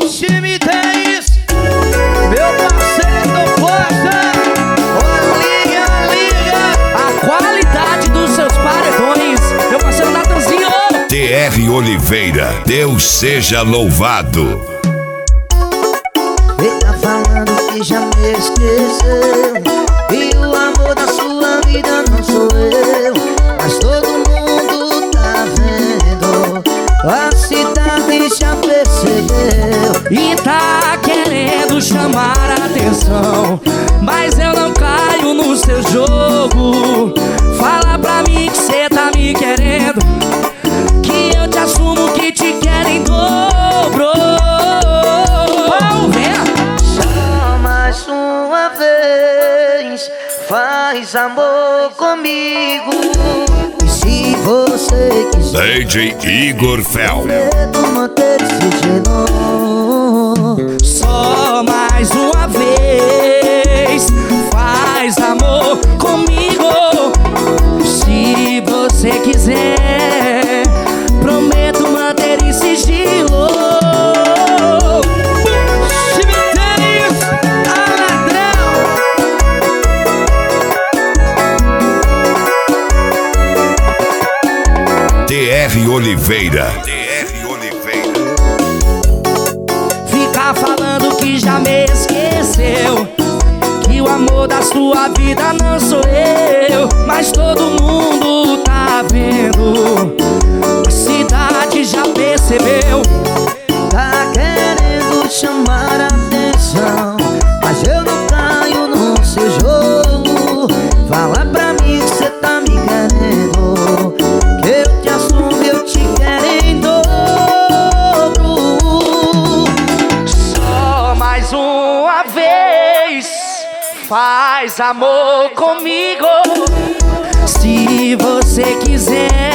Se me tem isso, meu parceiro Costa, liga. A qualidade dos seus paredões, meu parceiro Natanzinho. TR Oliveira, Deus seja louvado. Ele tá falando que já me esqueceu, e o amor da sua vida não sou eu. Mas todo mundo tá vendo, a cidade já percebeu. E tá querendo chamar a atenção, mas eu não caio no seu jogo. Fala pra mim que cê tá me querendo, que eu te assumo que te quero em dobro. Só mais uma vez, faz amor comigo. E se você quiser, DJ Igor Fel. prometo manter esse gelo. Só mais uma vez, faz amor comigo. Se você quiser, prometo manter em sigilo. Cemitério Aladrão. TR Oliveira. Fica falando que já me esqueceu, que o amor da sua vida não sou eu. Mas todo mundo tá vendo, a cidade já percebeu. Tá querendo chamar a atenção, mas eu não caio no seu jogo. Fala pra mim que cê tá me querendo, que eu te assumo, eu te quero em dobro. Só mais uma vez, faz amor comigo. Se você quiser,